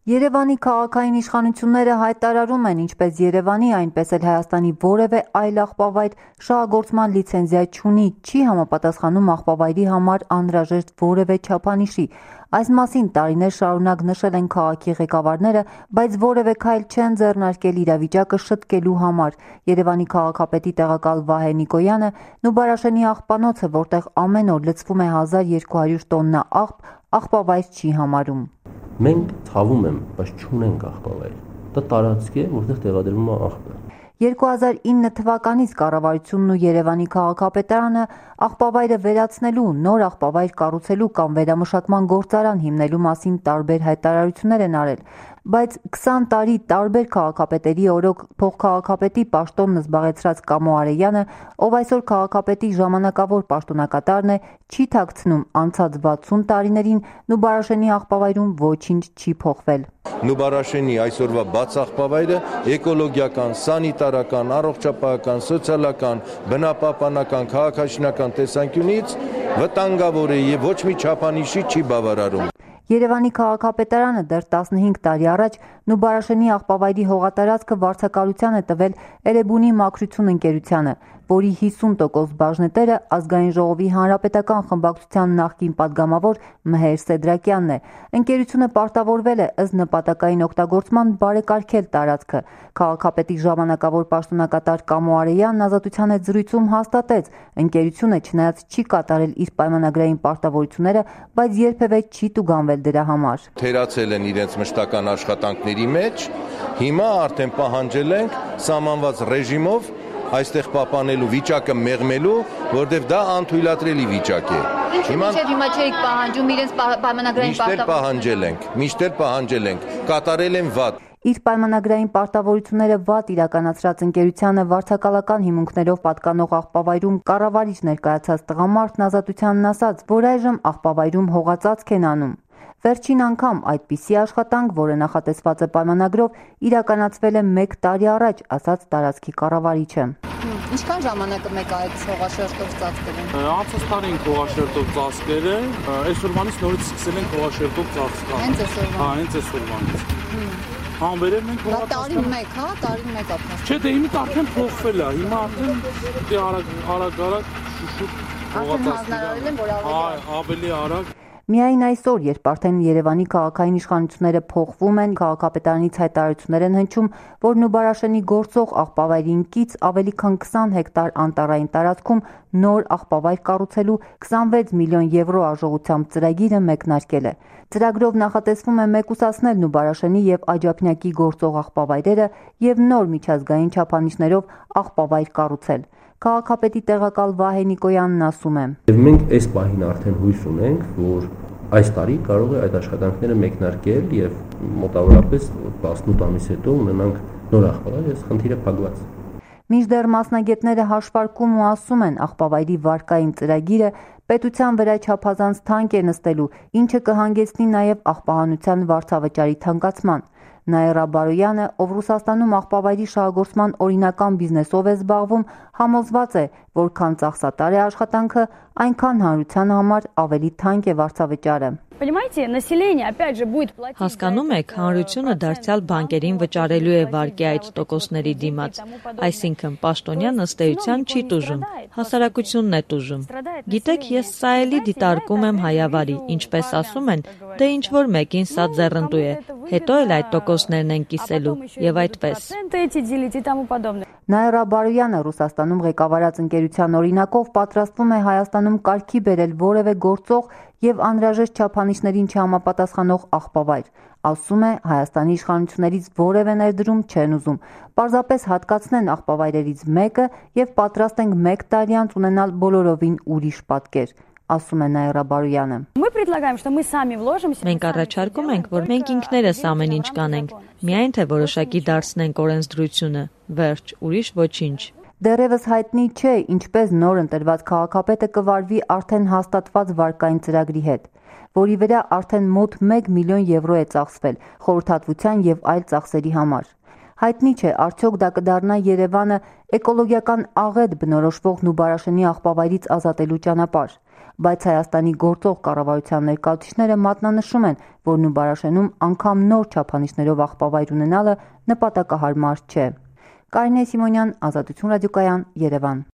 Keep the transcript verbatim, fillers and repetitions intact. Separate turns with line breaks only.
Երևանի քաղաքային իշխանությունները հայտարարում են ինչպես Երևանի, այնպես էլ Հայաստանի որևէ այլ աղբավայր շահագործման լիցենզիա չունի, չի համապատասխանում աղբավայրի համար անհրաժեշտ որևէ չափանիշի։ Այս մասին տարիներ շարունակ նշել են քաղաքի ղեկավարները, բայց որևէ քայլ չեն ձեռնարկել իրավիճակը շտկելու համար։ Երևանի քաղաքապետի տեղակալ Վահե Նիկոյանը Նուբարաշենի աղբանոցը, որտեղ ամեն օր լցվում է հազար երկու հարյուր տոննա աղբ, աղբավայր չի համարում։
Մենք ցավում եմ, բայց չունենք աղբավայր։ Դա տարածք է, որտեղ տեղադրվում է աղբը։
երկու հազար ինը թվականից կառավարությունն ու Երևանի քաղաքապետարանը աղբավայրը վերացնելու, նոր աղբավայր կառուցելու կամ վերամշակման գործարան հիմնելու մասին տարբեր հայտարարություններ են արել, բայց քսան տարի տարբեր քաղաքապետերի օրոք փոխքաղաքապետի պաշտոնն զբաղեցրած Կամո Արեյանը, ով այսօր քաղաքապետի ժամանակավոր պաշտոնակատարն է, չի թաքցնում անցած վաթսուն տարիներին Նուբարաշենի աղբավայրում ոչինչ չի փոխվել։
Նուբարաշենի այսօրվա բաց աղբավայրը էկոլոգիական, սանիտարական, առողջապահական, սոցիալական, բնապահպանական, քաղաքաշինական տեսանկյունից վտանգավոր է եւ ոչ մի չափանիշի չի բավարարում։
Երևանի քաղաքապետարանը դեռ տասնհինգ տարի առաջ Նուբարաշենի աղբավայրի հողատարածքը վարձակալության է տվել Էրեբունի մաքրություն ընկերությանը, որի հիսուն տոկոս բաժնետերը Ազգային ժողովի հանրապետական խմբակցության նախկին падգամավոր Մհեր Սեդրակյանն է։ Ընկերությունը պարտավորվել է ըստ նպատակային օգտագործման բարեկարգել տարածքը։ Քաղաքապետի ժամանակավոր պաշտոնակատար Կամո Արեյանն Ազատության հետ զրույցում հաստատեց, ընկերությունը չնայած չի կատարել իր պայմանագրային պարտավորությունները, բայց երբևէ չի տուգանվել դրա համար։
Թերացել են իրենց մշտական աշխատանքների մեջ, հիմա արդեն պահանջել ենք սահմանված ռեժիմով այստեղ պահպանելու վիճակը մեղմելու, որտեղ դա անթույլատրելի վիճակ է։
Հիմա հիմա չեք պահանջում իրենց պայմանագրային
պարտավորությունները։ Միշտ պահանջել ենք, միշտ պահանջել ենք, կատարել են վատ։
Իր պայմանագրային պարտավորությունները վատ իրականացրած ընկերությանը վարձակալական հիմունքներով պատկանող աղբավայրում կառավարիչ ներկայացած տղամարդն Ազատությանն ասաց, որ այժմ աղբավայրում հողածածկ են անում։ Վերջին անգամ այդպիսի աշխատանք, որը նախատեսված է պայմանագրով, իրականացվել է մեկ տարի առաջ, ասաց տարածքի կառավարիչը։
Ինչքան ժամանակը մեկ այդ հողաշերտով ծածկել են։
Անցած տարին հողաշերտով ծածկել է, այսօրվանից նորից սկսել են հողաշերտով ծածկել։
Հենց այսօրվանից։
Հա, հենց այսօրվանից։ Հանբերել ենք հողացածկը։
Տարին մեկ, հա, տարին մեկ ապա։
Չէ, դե հիմա արդեն փոխվել է, հիմա արդեն դե արագ արագ արագ շուշուտ
հողացածկը։
Ավելի արագ։
Միայն այսօր, երբ արդեն Երևանի քաղաքային իշխանությունները փոխվում են, քաղաքապետարանից հայտարարություններ են հնչում, որ Նուբարաշենի գործող աղբավայրին կից ավելի քան քսան հեկտար անտառային տարածքում նոր աղբավայր կառուցելու քսանվեց միլիոն եվրո արժողությամբ ծրագիրը մեկնարկել է։ Ծրագրով նախատեսվում է մեկուսացնել Նուբարաշենի եւ Աջափնյակի գործող աղբավայրերը եւ նոր միջազգային չափանիշներով աղբավայր կառուցել։ Քաղաքապետի տեղակալ Վահե Նիկոյանն ասում է.
Եվ մենք այս պահին արդեն հույս ունենք, որ այս տարի կարող է այդ աշխատանքները մեկնարկել եւ մոտավորապես տասնութ ամիս հետո ունենանք նոր աղբավայր, այս խնդիրը փակված։
Մինչդեռ մասնագետները հաշվարկում ու ասում են, աղբավայրի վարկային ծրագիրը պետության վրա չափազանց թանկ է նստելու, ինչը կհանգեցնի նաև աղբահանության վարձավճարի թանկացման։ Նաիրա Բարոյանը, ով Ռուսաստանում աղբավայրի շահագործման օրինական բիզնեսով է զբաղվում, համոզված է, որքան ծախսատար է աշխատանքը, այնքան հանրության համար ավելի թանկ է վարձավճարը։
Հասկանում եք, հանրությունը դարձյալ բանկերին վճարելու է վարկի այդ տոկոսների դիմաց, այսինքն պաշտոնյան ըստ էության չի տուժում, հասարակությունն է տուժում։ Գիտեք, ես սա էլի դիտարկում եմ հայավարի, ինչպես ասում են, դե ինչ որ մեկին սա ձեռնտու է, հետո էլ այդ տոկոսներն են կիսելու եւ այդպես։
Նաիրա Բարոյանը Ռուսաստանում ղեկավարած ընկերության օրինակով պատրաստվում է Հայաստանում կարգի բերել որևէ գործող եւ անհրաժեշտ չափանիշներին չհամապատասխանող աղբավայր։ Ասում է, Հայաստանի իշխանություններից որևէ ներդրում չեն ուզում, պարզապես հատկացնեն աղբավայրերից մեկը եւ պատրաստ ենք մեկ տարի անց ունենալ բոլորովին ուրիշ պատկեր, ասում է Նաիրա Բարոյանը։
Մենք առաջարկում ենք, որ մենք ինքներս ամեն ինչ կանենք, միայն թե որոշակի դարձնենք օրենսդրությունը, վերջ, ուրիշ ոչինչ։
Դեռևս հայտնի չէ, ինչպես նոր ընտրված քաղաքապետը կվարվի արդեն հաստատված վարկային ծրագրի հետ, որի վրա արդեն մոտ մեկ միլիոն եվրո է ծախսվել խորհրդատվության եւ այլ ծախսերի համար։ Հայտնի չէ, արդյոք դա կդառնա Երևանը էկոլոգիական աղետ բնորոշվող Նուբարաշենի աղբավայրից ազատելու ճանապարհ։ բայց Հայաստանի գործող կառավարության ներկայացուցիչները մատնանշում են, որ Նուբարաշենում անգամ նոր չափանիշներով աղբավայր ունենալը նպատակահարմար չէ։ Կարինե Սիմոնյան, Ազատություն ռադիոկայան, Երևան։